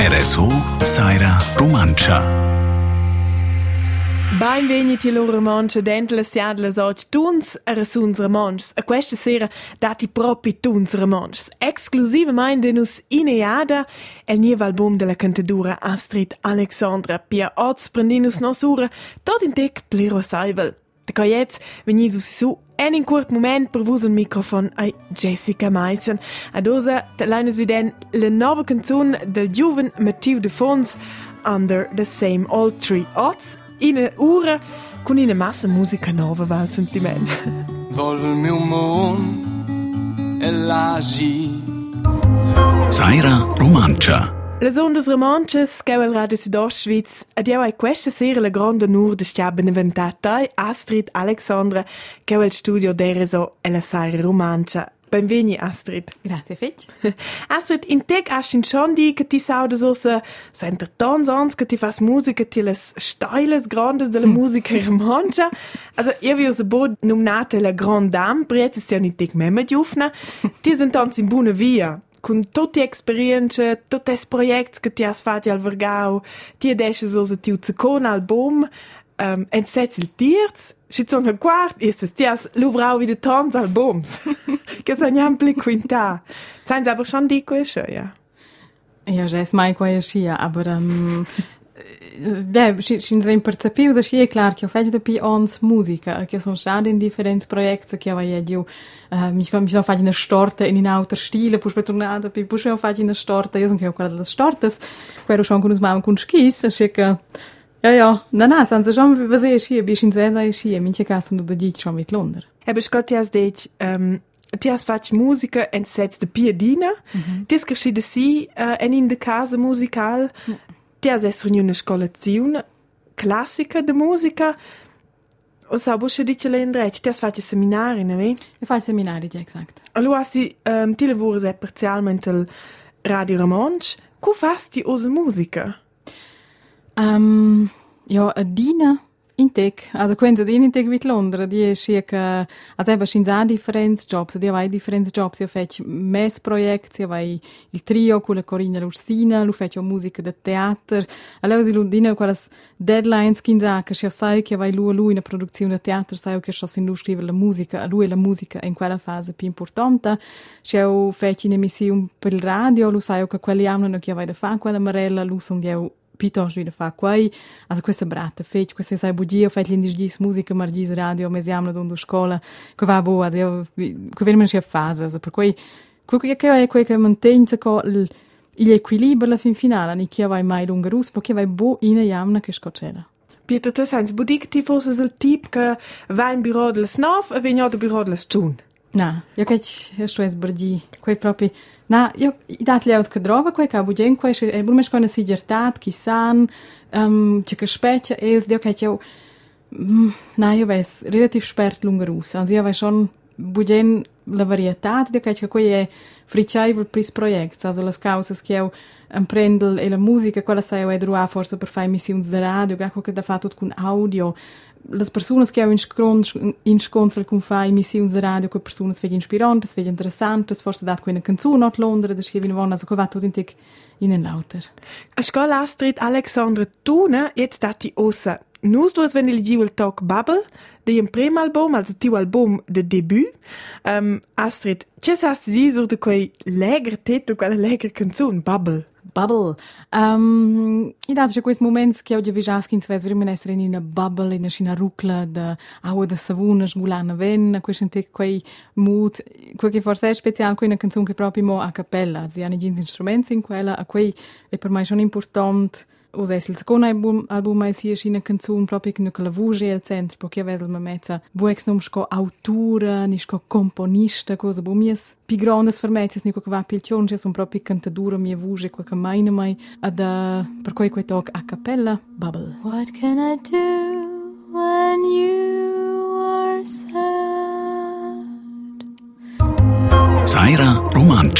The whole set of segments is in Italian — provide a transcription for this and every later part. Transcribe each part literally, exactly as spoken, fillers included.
R S O Saira Romancia. Benvenuti alla romancia dentro la siadla oggi tuns a rasuns romances. A questa sera dati proprio tuns romances. Esclusivamente nus ineada el nuovo album della cantadura Astrid Alexandra. Pia oz prendinus nosura tot in tec plero saivel. Da ca jetzt venis us su en in curt moment per vus un microfon a Jessica Meissen. Ad osa talainos viden la nova canzone del giuven Mathieu de Fons Under the Same Old Tree. Oz in una ora con una massa musica nuova val sentiment. Volve il mio mondo e l'agi. Saira Romancia. Les ondas romances che il Radio Südostschweiz abbiamo a questa sera la grande onur di stiare beneventata Astrid Alexandra che è il studio d'Ereso e la Saira Romancia. Benveni Astrid. Grazie Fitch. Astrid, in tec hast in schon die che ti saudes ossa so entertons ans che ti fas musica ti les steiles grandes della musica romancia. Also io vi us bod nominate la grande dame, per jetzt ist ja nicht tec memme giufna. Ti sind tans in buona via. Con tutte le esperienze, tutti i progetti che ti hai fatto al Vergau, ti adesso usa il secondo album, um, e setzi il terzo, ci sono il quarto, e se ti hai luvrau wieder tanti albums, che sono ampli quinta. Seien aber schon die Quische, ja? Ja, das ist mein Quische, aber ähm, ja, sind wir percepius, das ist klar, che ho fatto da più ans musica, che sono stati in differenti progetti, che avevo io Uh, mi sono fatto una storta in un altro stile, poi sono tornata, poi ho fatto una storta, io sono che quella delle storte, quello sono con una mamma con skis, e che, ja, ja, no, no, senza già vedere sci, bis in Svesa sci, e mince caso non da dici schon mit Londra. Aber Scott, ti has detto, um, ti has fatto musica e setz de piedina, mm-hmm. Ti has cresciuto sì, uh, in de casa musical, yeah. Ti has essere in una scolazione classica de musica. O sa, bu še dice le indreci, ti has fatto seminari, ne vi? Io faccio seminari, ja, esatto. Allora, si, um, ti lavori se parzialmente al Radio Romansch, cu fasti osa musica? Um, ja, a Dina in tec, also quando Dina in tec vit Londra, die è circa, also eba scins a differenti jobs, die vai differenti jobs, io faccio mes project, io vai il trio con la Corina Lursina, lu faccio musica da teatro, allora si lu Dina quelle deadlines kinza che io sai che vai lu a lui in una produzione da teatro, sai che sto in lu scrivere la musica, a lui la musica in quella fase più importante, io faccio un'emissione per il radio, lu sai che quelli hanno che vai da fare quella marella, lu sono io piuttosto da fare quai, also questa brata, fece, questa sai bugia, fece l'indis musica, margis radio, mesiamo da scuola, che va boh, also io, che vediamo in fase, also per cui, che è quel che mantiene l'equilibrio alla fin finale, non che vai mai lunga russa, perché vai boh in jamna che scocella. Pietro, tu sai, budic ti fosse il tipo che va in bureau delle snov e viene al bureau delle stun? No, io che io sto sbargi, quei proprio na, io i dati le che drova quei che bugen quei e brume con una sigertat chi san um, che che specchia els io che io na io ves relativ spert lunga russa also io vai schon bugen la varietà io che quei è fricciaivel pris project also las causas che io prendel e la musica quella sai io drua forse per fare missioni da radio che che da fatto con audio las personas que eu encontro com fai emissões de rádio com personas veem inspirantes, veem interessantes, forse dat com uma canção not Londra, das que vinham also com tudo intek in lauter. A scola Astrid Alexandra Tuna jetzt dati ossa. Nus duas wenn il giu il talk Bubble, de un primo album, also tiu album de debut. Um, Astrid, che sa si di sur de quei legre titolo, quella legre canzone Bubble? Bubble. Um, I dato c'è questo momento che oggi vigiaschi in svez veramente essere in una bubble, in una rucla da acqua da savuna, sgulana ven, questo è quei mood, quel che forse è speciale, quella canzone che proprio mo a cappella, si hanno gli strumenti in quella, a quei è per me sono importante. Os è il secondo album, album mai sia una canzone proprio che la voce al centro, perché vesel me mezza buex non sco autura, ni sco componista, cosa bu mies pi grandes fermezias ni co che va pilcion, che sono proprio cantadura mia voce, quel che mai ne mai ad per quei quei talk a cappella Bubble. What can I do when you are sad? Saira Romancia.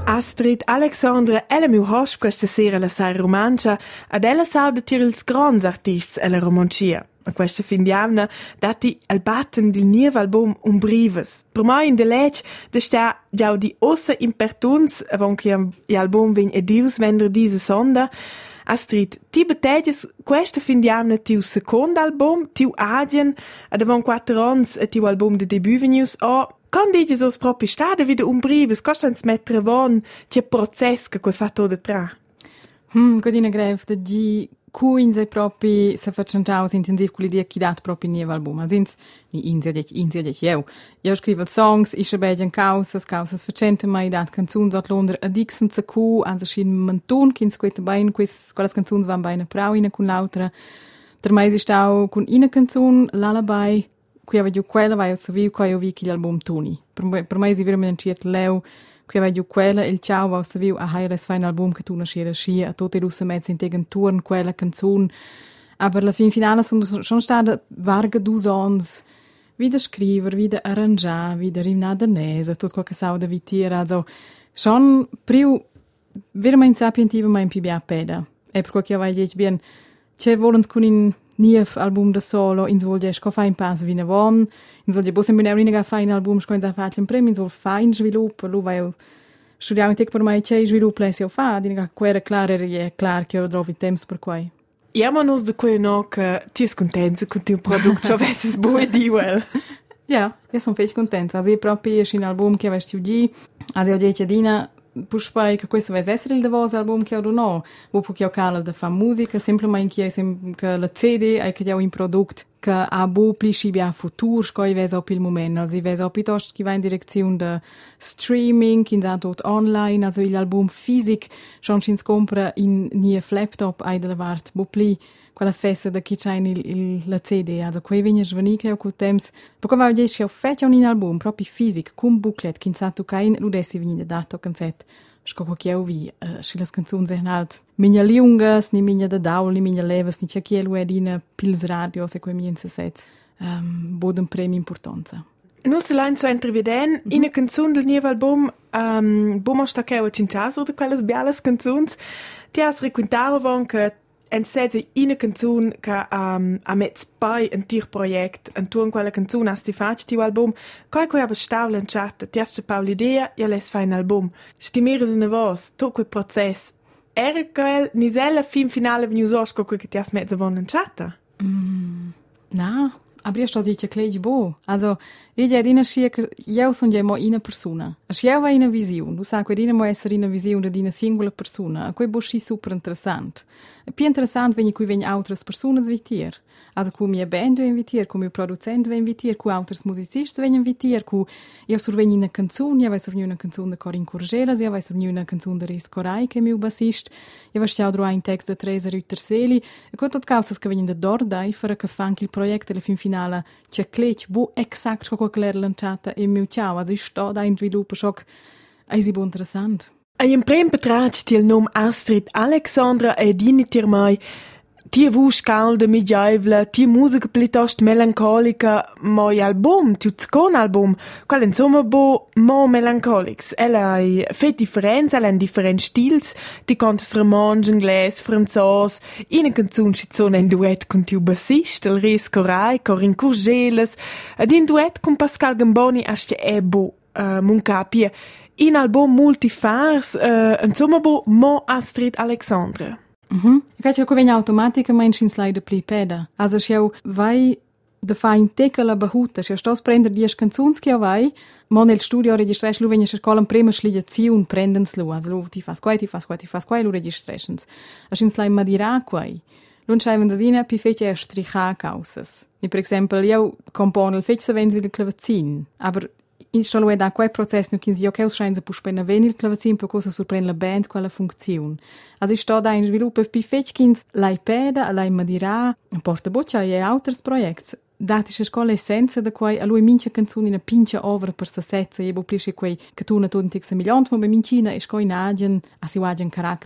Astrid Alexandra, ella mi host questa sera la Saira Romancia, ed ella sauda tir ils grands artists alla romancia. A questa fin di anno dati al batten del nuovo album Umbrives. Per me in de leg da sta già di ossa impertuns avon che l'album vegn edius vender diese sonda. Astrid, ti beteges questa fin di anno tiu secondo album, tiu agien, ed avon quattro ans tiu album de debut venius o Quand dices os propi stade wieder umbrives, costans mettere von c'è process che quei fatto de tra? Hmm, godina grev da di cuins e propi se facciano aus intensiv con l'idea che dat propi nuovo album. Also ins ni insia dec insia dec eu. Eu scrivo songs, ische beigen causas, causas facente mai dat canzuns dort londer a dixen zu cu, ansa schin mantun kins quete bein quis quelles canzuns van beina prau ina con l'altra. Der mais ist auch con ina canzun lullaby qui avevo quella vai so viu coi vi che l'album Tony. Per per mai si veramente ciet leu qui avevo quella il ciao va so viu a hires fine album che tu nascere scia a tutte russe mezzo in tegen turn quella canzone. Aber la fin finale sono schon state varga dus ans wieder scriver, wieder arrangiar, wieder rimnada nesa, tutto quel che sa da vitira, also schon priu veramente sapientiva mai più bia peda. E per quel che vai dic bien c'è volens con in Nief album da solo, in sol jes ko fein pass wie ne von, in sol je bosen bin erinega fein album sco in za fatlen prem, in sol fein sviluppo, lu vai studiamo tek per mai c'è sviluppo lesio fa, dinga quere clare è clar che ora trovi temps per quai. Ja, man us de quei no che ti es contenza con tu product, ciò vesses bue di well. Ja, io sono felice contenta. Also, io proprio esci un album che avessi di, also io dice Dina, puspai che questo vai essere il devos album che o no, wo pu che o cala da fa musica, semplicemente che la C D è che io in prodotto che ha bu plisci bia futur, scoi vesa op il moment, also i vesa piuttosto che va in direzione de streaming, in zato online, also il album fisic, schon si compra in nie laptop ai della vart, bu pli quella festa da chi c'è il, il, la C D, also quei vigna sveniche o col temps, perché va dieci o fece un album proprio fisic, con booklet, che in sato cain, ludessi vigna dato cancet, scopo che io vi, uh, se le canzoni sono halt, minha lungas, ni minha da daul, ni minha levas, ni c'è chi è l'uedina pils radio, se quei minha sets, um, bodem premio importanza. Non se l'ha in so interviden, mm-hmm. in una canzone del nuovo album, um, bomo sta che ho cinciato di quelle bialas canzoni, ti has raccontato che en sede ina canzun che um, a metz pai un tir project en tu in quella canzun has ti faci ti album coi coi aber stau lanciata ti has paul idea ja les fa un album sti mires ne vos to quel process era quel nisella fin finale venu osco che ti has metz von lanciata mm, na aber io sto dice klej bo also io ja dina schie io son ja mo ina persona a schie va ina visione tu sa che dina mo essere ina visione di una singola persona a quei bo schi super interessant e più interessant wenn ich qui wenn altres personas invitier also cu mia band invitier cu mio producent invitier cu altres musicisti wenn invitier cu io survegn una canzone io vai survegn una canzone da Corin Corgelas io vai survegn una canzone da Ris Corai che mio bassist io vai stiau dro ein text da Teresa Rütterseli e cu tot causas che vegn da Dordai fare che fa anche il progetto alla fin finale c'è klech bu exact co quella lanciata e mio ciao also ich sto da in sviluppo schock è si buon interessant. A in prem betracht il nom Astrid Alexandra e dinitir mai ti vusch calda midjaivla, ti musica piuttosto melancolica, ma album, ti zcon album, qual insomma bo mo melancolics. Ella ha fet differenza, ella ha differenti stils, ti cantas romansch, inglese, franzos, in canzun ci sono in duet con tiu bassist, il Ris Corai, Corin Corgelas, ed in duet con Pascal Gamboni asce ebo uh, muncapie. In album multifars, uh, insomma bo mo Astrid Alexandra. Mhm. Ich kann ja wenn automatisch in slide pli peda. Also schau vai de fein tekela behuta, schau stos prender die canzuns che vai, mo nel studio registresh lu wenn ich colm prima sligaziun prendens lu, also lu ti fas quai, ti fas quai, ti fas quai lu registrations. As in slide madira quai. Lun schreiben das in pi fece stricha causas. Ni per esempio io compone il fece wenn wieder clavazin, aber in sto lu da quei process nu kin si ok ausschein se puspena venil clavazin per cosa surprende la band quella funzione. Also ich sto da in sviluppo pi fechkins l'iPad, lei madira, porta boccia e alters projects. Datische scola essenza da quei a lui mincha canzoni na pincha ovra per sa setza e bo plisce quei che tu na tuntix miliont mo be mincina e sco in agen a si wagen carattere.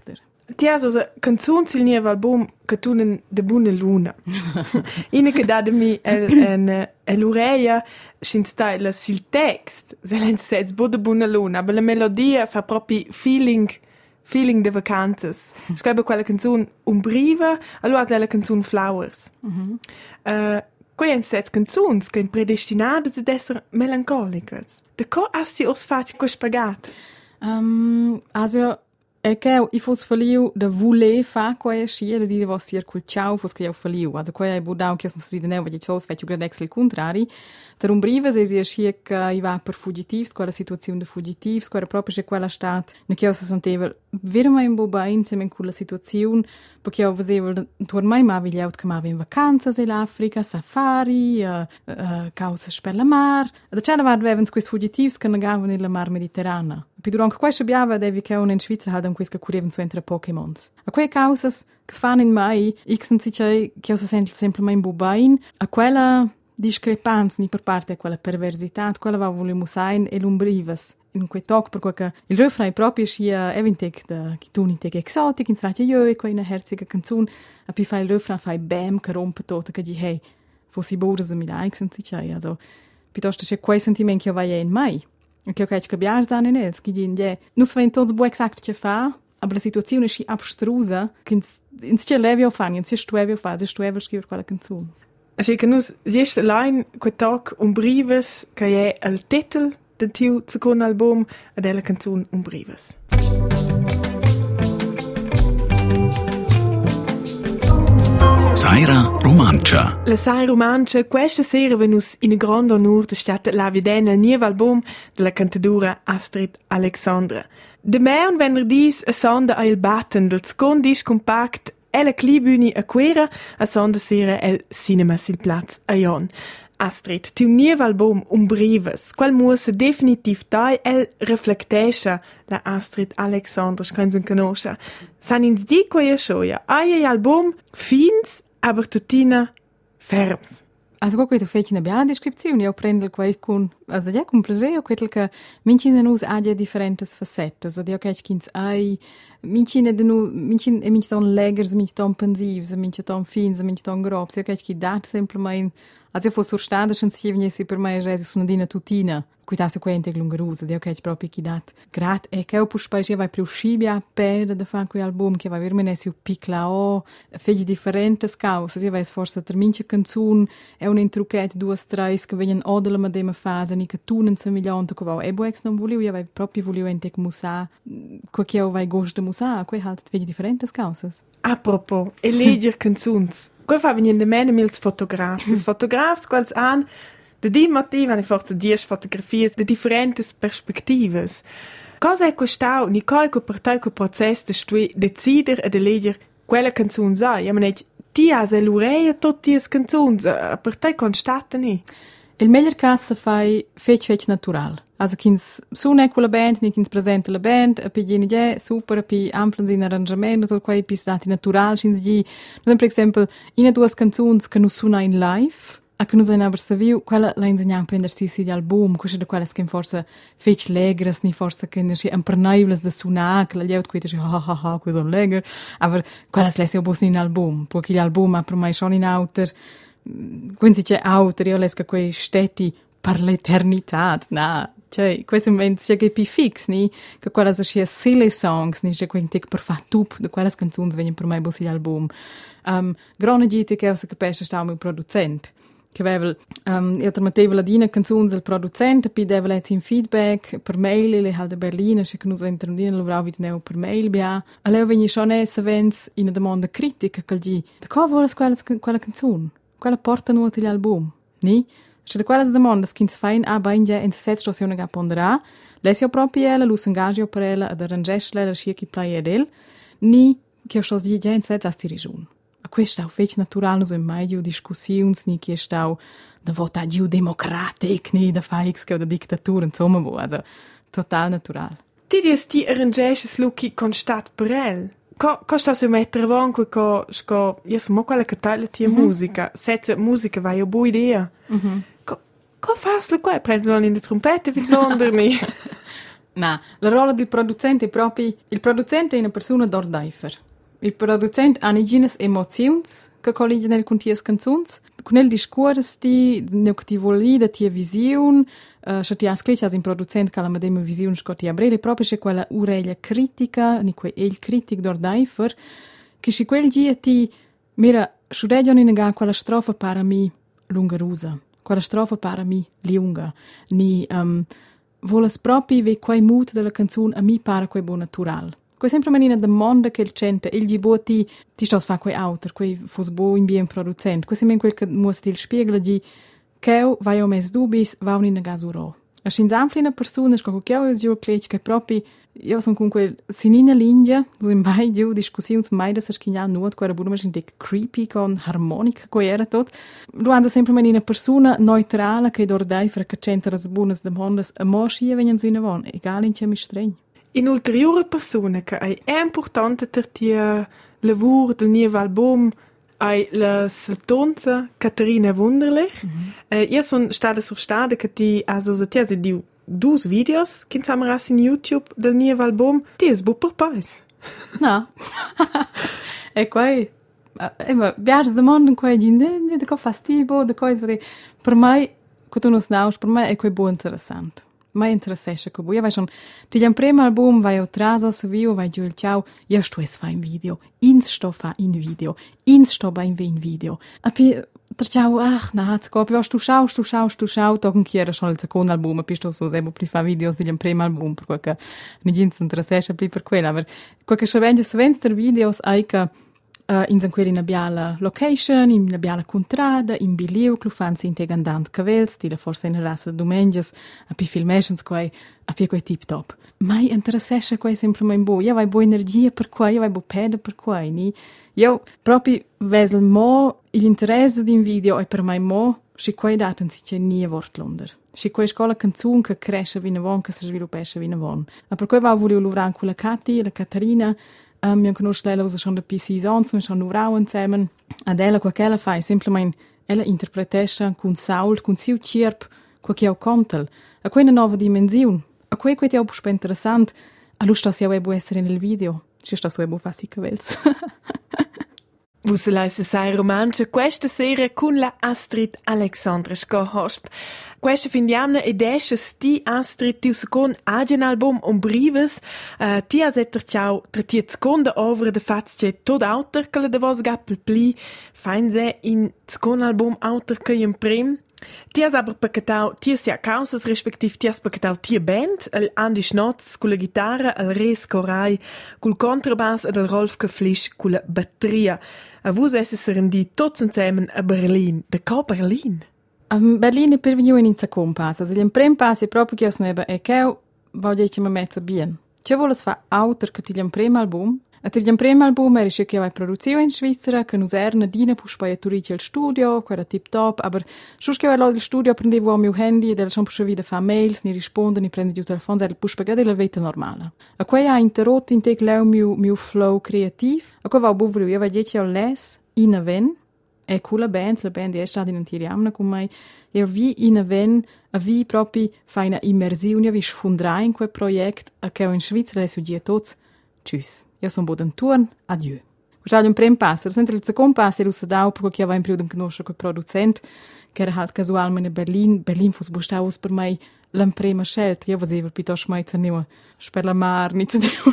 ti hai so canzoni il nuovo album che tu non de buona luna. Ina che dà da mi l'oreia scinsta il text, se l'en sets bo de buona luna, ma la melodia fa proprio feeling feeling de vacanzas. Scrive quella canzone umbriva, allora è la canzone Flowers. Mm-hmm. Uh, Quei en sets canzoni che in predestinate ad essere melancoliche. Da co hast du os fatto quel spagat? Um, also, è che io fosse feliu da voler fare quella scia, di devo essere col ciao, fosse che io feliu. Also, quella è budau che sono stati neu, vedi ciò, sfetto gradex il contrari. Der umbriva se sia scia che i va per fugitivs, quella situazione de fugitivs, quella proprio c'è quella stat, ne che io si senteva veramente in boba insieme in quella situazione, perché io facevo tornai ma vi liaut che ma in vacanza in Africa, safari, uh, uh, causa per la mar. Da c'era va avevano questi fugitivs che negavano nella mar Mediterranea. Poi durante questa biava devi che in Svizzera hadano questi che curevano su entre Pokémons. A quelle causas che fanno in mai, io senti che io si sente sempre in boba in, a quella discrepanza per parte di quella perversità, quella va vogliamo sein e l'umbrivas. In quei talk, perché il refrain proprio sia eventek da chitunintek exotic, in strati io e quella herziga canzone, a poi fai il refrain, fai bam, che rompe tutto, che dici, hey, fossi borsa mi like, senti c'è, also, piuttosto c'è quei sentimenti che vai in mai. E che io che capiar zane nels, che dicono, yeah, non si vede tutto buon esatto che fa, ma la situazione è abstrusa, che in si levi a fare, in si stuevi a fare, si stuevi a scrivere quella canzone. Así que nus gest line quei talk umbrives che è il titolo del tuo secondo album e della canzone umbrives. Saira Romancia. La Saira Romancia questa sera venus in grande onore de stata la videna il nuovo album della cantadora Astrid Alexandra. De me un venerdì a sonda a il batten del secondo disc compact e la clibüni a quera a sonda sera el cinema sil Platz a Jon. Astrid, tu nuovo album umbrives, qual muossa definitiv dai el reflectescha la Astrid Alexandra, scanzen conosca. San ins di quaia schoia, ai album fins, aber tutina ferms. Also guck, du fähst eine bella descrizione, io prendo quel con, also ja, con piacere, quel che mincine nus ha differenti facette, also io che kins ai mincine de nu, mincine e mincine legers, mincine pensivs, mincine fins, mincine grobs, io che chi dat semplicemente, also io fosse urstata, schon si venisse per me resi su una dina tutina. Cuidasse qua inte glungerusa, dio che proprio chi dat. Grat e che pus poi vai più scibia per da fare quel album che va veramente su picla o fegli differenti cause, si vai forse termince canzun e un intruchet due strais che vengono o della medesima fase ni che tu non se milione che va e boex non volevo io vai proprio volevo inte musa co che vai gost de musa, quei halt fegli differenti cause. A propos, e legger canzuns. Qua fa venire de mene mils fotografs, es fotografs quals an da di motivo hanno forse dieci fotografie di differenti perspective. Cosa è questo? Nicole che per te che processo di decidere e di leggere quella canzone sai? Io mi dico, ti hai l'oreia tutte le canzoni, per te constata ne? Il miglior caso fai fece fece natural. Also kins suona quella band, ni kins presenta la band, e poi gini già super, e poi amplen in arrangiamento, tutto quei pistati natural, kins gi, non per esempio, in due canzoni che non suona in live, a che noi abbiamo servito, quella la insegniamo a prendersi di album, queste da quelle che forse fece legres, ni forse che ne si impernaibles da suonare, che la liaut qui dice, ha ha ha, questo è legger, ma quella si lesse un in album, perché l'album ha per me schon in autor, quindi c'è autor, io lesco quei stetti per l'eternità, no, cioè, questo è che più fix, ni, che quella sia silly songs, ni, c'è quei tic per fare tup, da quelle canzoni vengono per me in album. Um, grande gite che ho capisce sta un producente. Che aveva, um, io trametteva la dina canzone del producente, poi deve lettere in feedback per mail, le halt a Berlino, se che noi interndina lavoravo video per mail, bia. E lei venne schon essa vens in una domanda critica che gli, da cosa vuole quella, quella canzone? Quella porta nuova l'album, ni? Se da quella domanda che si fa in a ben già in sette situazioni che ponderà, lei si proprio ella, lo si ingaggia per ella, ad arrangesce la scia che play ed el, ni che ho scelto già in sette a sti regioni. A questo è fece naturale, so in meglio discussioni, ni che sta da vota giù democratic, ni da faix che da dittatura, insomma, bo, also total naturale. Ti dici ti arrangesci lucky constat per el? Co costa se mettere avanti co sco io sono quella che taglia ti mm-hmm. musica, senza musica vai a buona idea. Mhm. Co co fas lo qua? Prendi in le trompette per londermi. No, la rola del producente è proprio... Il producente è una persona d'ordeifer. Il producente ha ingines emozioni che collegano nel con ties canzons. Con il discorso di ne che ti vuoi da tia visione, uh, se ti ha scritto as un producente che la medesima visione scotti a breve, proprio c'è quella ureglia critica, ni quel il critic d'ordeifer, che se quel dia ti mira sciureggiano in ga quella strofa para mi lungarusa, quella strofa para mi lunga, ni um, volas proprio ve quei mood della canzone a mi para quei buon natural. Quei sempre manina de monde che il cente, il di boti ti stos fa quei autor, quei fos bo in bien producent. Quei sempre quel che muosti il spiegel di che vai o mes dubis, va un in gasuro. A sin zamflina persona, sco che ho giù clech che proprio io sono con quel sinina linea, so in mai giù discussioni mai da schinia nuot, quella buona machin dic creepy con harmonica quei era tot. Du anza sempre manina persona neutrale che dordai fra che cente ras buonas de mondes a moschia venien su in avon, egal in che mi streng. In ulteriore persone che è importante per il lavoro del nuovo album è la saltonza Caterina Wunderlich. Mm-hmm. Eh, io sono stata sul stato che ti ha usato di due videos che insieme a in YouTube del nuovo album. Ti è super pais. No. E poi eh, ma viaggi da mondo in cui gente ne da fastidio, da cose per me che tu non sai, per me è quei buon interessante. Mai interessesce che io vai schon ti jam primo album vai o traso se viu vai giù il ciao io sto es fa in video ins sto fa in video ins sto ba in video a pi ciao ach na hat ko pi sto schau sto schau sto schau to con chiera schon il secondo album pi sto so sebo pri fa videos di jam primo album per quel che mi gins interessesce pi per quella aber quel che se vende se vender videos ai che Uh, in zanqueri in abbiala location, in abbiala contrada, in biliu, clu fansi integandant cavels, di la forse in rasa domenges, a pi filmations quai, a pi quai tip top. Mai interessesce quai semplicemente bo. Io vai bo energia per quai, io vai bo peda per quai, ni? Io proprio vesel mo l'interesse di un video e per mai mo, si quai daten si c'è nie vortlonder. Si quai scola canzun che cresce vinavon, che si sviluppesce vinavon. A per quai va volevo lavorare con la Katy, la Caterina. Um, wir conosco lei usa schon da P C Sons, wir schon Frauen zusammen. Ad ella qua che ella fa, semplicemente ella interpretesce con Saul, con siu cirp, qua che ho contel. A quella nuova dimensione. A quei che ti ho più interessante, a lui sta si avevo essere nel video. Ci sta su avevo fasi cavels. Vus leise sai romanza questa sera con la Astrid Alexandra Scohosp. Questa findiamna ed esce sti Astrid tiu second agien album un brives. Uh, ti has etter ciao tra ti seconda ovra de fats c'è tot autor che le devos gappel pli. Fein se in second album autor che in prim. Ti has aber paccatau tia sia causas respektiv ti has paccatau tia band, el Andi Schnotz con la chitarra, el Res Corai col contrabass ed el Rolf Keflisch con la batteria. A vus esse se rendi tots insieme a Berlin. Da co Berlin? Um, Berlin è per venire in secondo passo. Se il primo passo è proprio che io sono e che voglio che mi metta bene. C'è vuole fare autor che ti il primo album. A ti il primo album è che io ho produzione in Svizzera, che non era dina per spaiaturi il studio, che era tip top, aber sus che io il studio prendevo il mio handy e schon pure wieder fa mails, ni risponde, ni prende il telefono, e pus per la vita normale. A quei ha interrotto in te il mio mio flow creativo. A quei va buvru, io vabbè che ho les in aven. È cool band, la band è stata in antiriamna con me. E vi in aven, a vi proprio fa una immersione, vi sfondrai in quel progetto, a che in Svizzera le suggie tots. Tschüss. Io sono boden turn, adieu. Questo è un primo passo. Sempre il secondo passo è lo sadau, perché io avevo in più di conoscere quel producente, che era halt casualmente in Berlin. Berlin fu sbustaus per me la prima scelta. Io facevo piuttosto mai zaniva per la mar, non zaniva,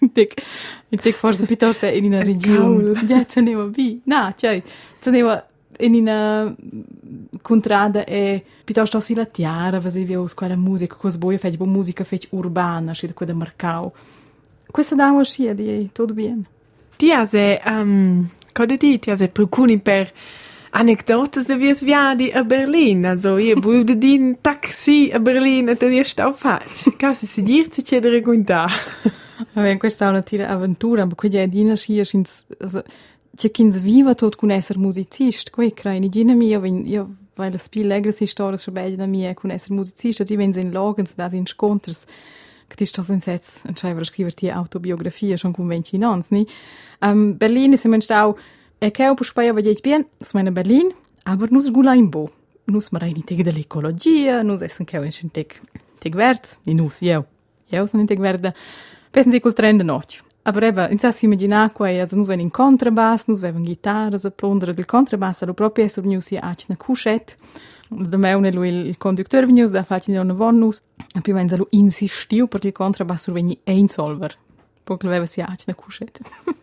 in forse piuttosto in una regione. Ja, zaniva bi. No, cioè, zaniva in una contrada e piuttosto si la tiara, facevo quella musica, così poi facevo musica fece urbana, scende quella mercau. Questo davo sia di tutto bene. Ti has um, cosa di ti has procuni per anekdotes de vies viadi a Berlin. Also io bude di un taxi a Berlin e te di stau fac. Cosa si dirti c'è da raccontare? Vabbè, questa è una tira avventura, ma qui è dina sia c'è chi viva tot con essere musicista, qui crai ni gina mia, io vai la spil legre si storia so bella da mia con essere musicista, ti vengono in logens da in sconters. Che ti sto in sets und schreiber scriverti autobiografia schon con venti anni, ni? Um, Berlin ist im Stau, e che ho puspaia va ich bien, s meine Berlin, aber nus gula in bo. Nus marai ni teg dell'ecologia, nus essen che ho in teg teg vert, ni nus io. io sono in guarda, penso col trend notte. Aber eben, in si immagina quei, also nus ven in contrabass, nus ven chitarras a plondere del contrabass, allo proprio essere venu si a una cuscette. Da me un lui il conductor venu da facci una von nus, e più venza lo insistiu perché il contrabass veni ein solver. Perché aveva si a una cuscette.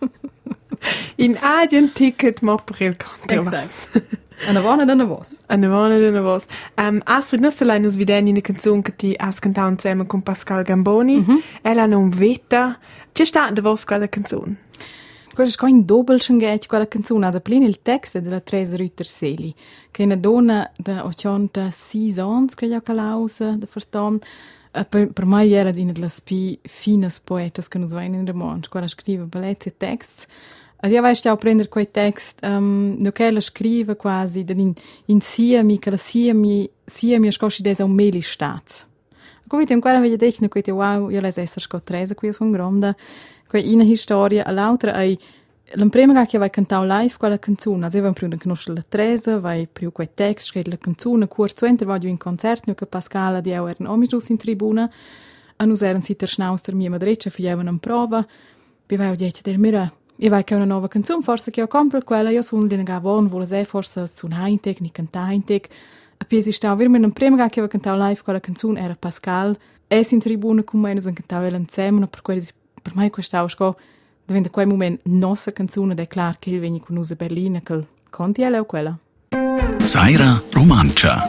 In agent ticket mo per il contrabass. Una buona e una voce. Una buona e una voce. Um, Astrid, non stai nus vedendo una canzone che ti has cantato insieme con Pascal Gamboni. Mm-hmm. Ella non veta. C'è sta da vos quella canzone? Questa è un doppel schengetto quella canzone. Also, plin il testo è della Teresa Rütter-Seli, che è una donna di ottantasei anni, credo che l'ausa, da Ferton. Per, per me era una delle più fine poete che noi abbiamo in romanzo, quella scrive balletti e texti. E io voglio a prendere quei texti, um, non che la scrive quasi, in, in sia mi, che la sia mi, sia mi ascolti desa un meli stats. Come ancora vedo detto, che wow, io les essere scotresa, qui sono grande, qui in una storia, e l'altra è, la prima che vai cantare live quella canzone, also io prima conoscere la Teresa, vai più quei text, scrive la canzone, curzo, entro vado in concerto, che Pascal e io erano omigius in tribuna, e noi erano sitter schnauster mia madreccia, facevano una prova, poi vai a dire, der mira, io vai che una nuova canzone, forse che io compro quella, io sono lì nella von, vuole se forse su un high-tech, ni cantare high-tech. A piesi stava vir in prima che avevo cantato live quella canzone era Pascal, es in tribuna con me, noi cantavamo insieme, per cui per me questa ausco diventa quel momento nostra canzone ed è chiaro che vieni con noi a Berlino, che conti è lei quella. Saira Romancia.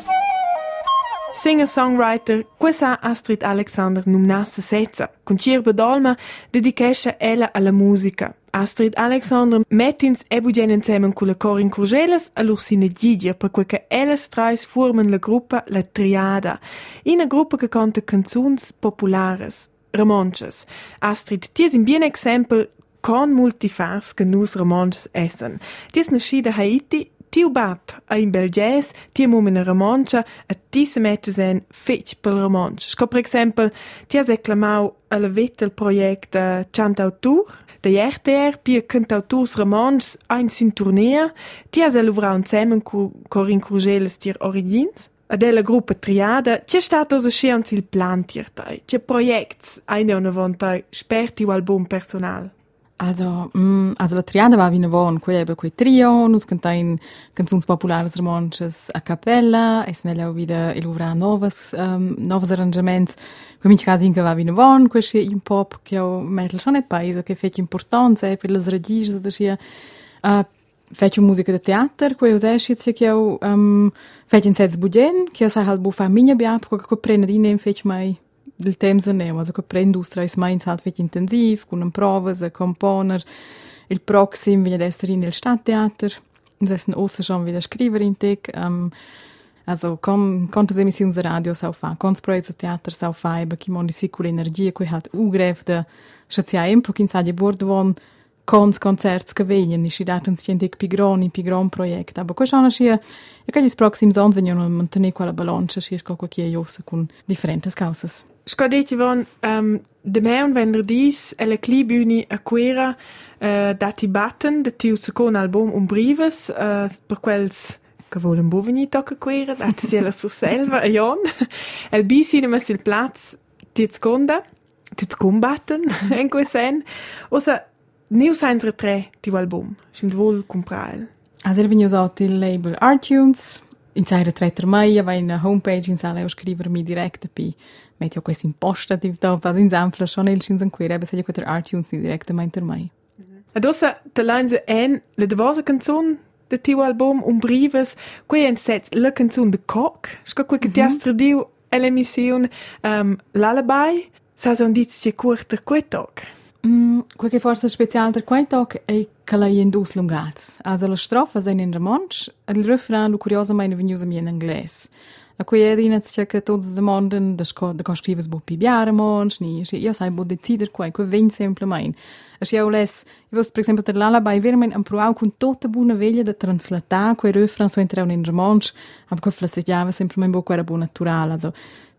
Singer-songwriter, questa Astrid Alexander non nasce senza, con Cirbe Dolma dedicasce ella alla musica. Astrid Alexander mettins e bugen insieme con la Corin Curgeles a l'Ursine Gigia, per quel che elles trais formen la gruppa La Triada, una gruppa che canta canzuns populares, romances. Astrid, ties un bien exempel con multifars che nus romances essen. Ties nasci da Haiti, tiu bab a in bel jazz, tia mum in romancia, e ti se mettes en fetch pel romanch. Sco per exempel, tia se clamau a la vetta il project uh, Chantautur, de R T R, pia cantauturs romanches ein sin turnea, tia se luvrau insieme cu Corin Curgeles tier origins. A della gruppa Triada, c'è stato se sceans il plan tier tai, c'è projects, eine una vontai, sperti o album personal. Also, mm, also la Triada va vina von, qui ebbe quei trio, nus cantain canzuns populares romanches a cappella, es ne leu vida iluvra novas, um, novas arrangiaments, qui minci casi inca va vina von, qui scia in pop, che ho metal schon e paese, che fece importanza, e per las regiges, da scia, uh, fece musica de teater, qui ho sesci, che ho, um, fece in sez bugen, che ho sa halt bufa minha biap, che prende di nem fece mai, del tempo andiamo, also che pre-industria è mai halt fece intensiv, con provas, a componer, il proxim viene ad essere nel Stadttheater, und es sind auch schon wieder Schreiberin, um, also con quantas emissioni de radio sau fa, quantos proiecti de teatro sau fa, e che mondi sicura energia, qui hat ugrefte, schazia empo, kin sa di bordo von, cons concerts che vengono, ni scidaten scientic pigron, in pigron project, aber questo è scia, e che gli proxim sons vengono mantenere quella balance, circa qua che è jossa con differenti causas. Scadete von um, de me un venderdis e la clibüni a quera uh, dati batten de tiu secondo album un brives uh, per quels che volen bo venir tocca quera dati si la su selva a jon el bi cinema sil platz ti seconda ti combatten en quesen osa new signs retre tiu album sind wohl comprar. Also er vegno usat il label iTunes in sai retretter mai va in homepage in sala o scrivermi direct pi metti questo imposta di dopo ad esempio schon il sin quere aber se quater iTunes direttamente mai. Adossa te lanze en le devose canzone de tiu album un brives quei en sets la canzone de coq sco quei che ti astradiu l'emissione um, lullaby sa son dizia curter quei toc. Mm, quel che forse speciale per quei toc è che la in dus lungats. Also la strofa sei in romansch, il refrain lu curiosamente vegnusa mi in inglese. A cui è dinazia che tutti demandano da sco da scrivere bu pibiare mons ni io sai bo decider quei quei ven semplicemente. A io les io per esempio per lullaby veramente un provau con tutta buona veglia da translata quei refrain so entrano in romansch, aber quei flesseggiava semplicemente bo quella buona naturale. Also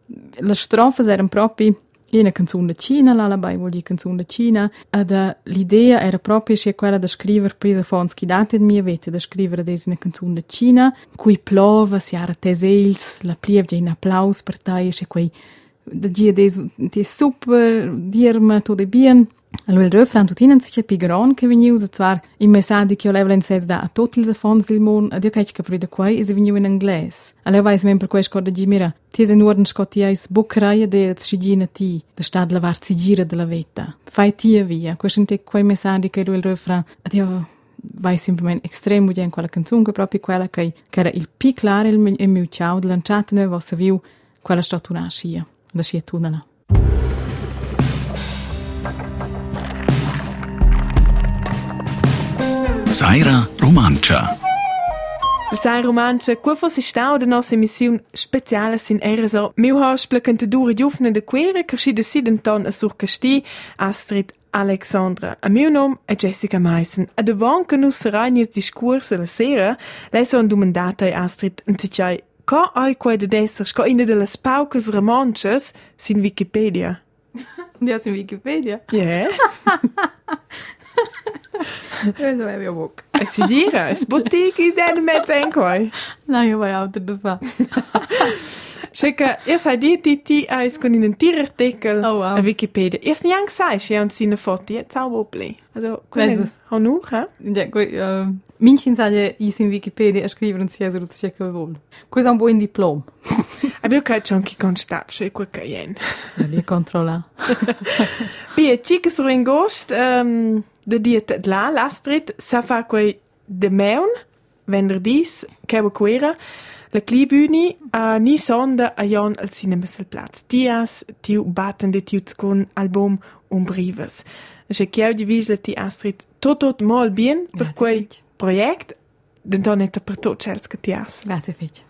la strofa erano proprio una canzone da Cina, lullaby vuol dire canzone da Cina, ed l'idea era proprio sia quella da scrivere presa von schidate di mia vita, da scrivere desi una canzone da Cina, cui plova, si era tesels, la plievgia in applaus per te, e quei da dia des die super dirma to de bien. Allora il refran tutin si c'è pigron che vegni usa zwar in messadi che oleva in sez da a tutti i fonds del mon a dio che capri da quai e se vegni in inglese. Allora vai sem per questo da gimira. Ti se norden scotia is bucraia de schigina ti da stad la varzi gira della vetta. Fai ti via. Questo te quei messadi che il refran a dio vai semplicemente estremo di in quella canzone che proprio quella che era il più claro il mio ciao dell'anciatene vossa viu quella statura scia da scia tunala. Saira Romancia. La Saira Romancia, qua fosse stau da nostra emissione speciale sin R S O. Miu hospla cantadura giufne de quere, che si deciden ton a surcasti, Astrid Alexandra. A mio nome è Jessica Meissen. A davon che nus seragnis discurs la sera, lei son domandata a Astrid un cicciai, co ai quai de desser, sco ina de las paucas romances sin Wikipedia? Andiamo in Wikipedia? Yeah. Questo è mio book. E si dire, es boutique is den met en quai. No, io vai auto da fa. Schecka, io sai di ti ti eis con in un tierartikel Oh, wow. a Wikipedia. Io nicht sai, sie han sine foto jetzt auch obli. Also, können han nur, ha? Ja, que uh, Minchin saglie is in Wikipedia a scrivere sia so che che vol. Questo è un buon diploma. Aber io kai schon ki constat, sche quel kayen. Devi controllare. Bie, chicas ro in gost, um, de diet la lastrit, sa fa quei de meun, venderdis, che va quera, la clibüni a ni sonda a Jon al cinema sul platz. Tias, tiu batten de tiu con album un brives. Sche chiau di visla ti Astrid tot tot mal bien per quei project, den don et per tot chels che tias. Grazie, Fetch.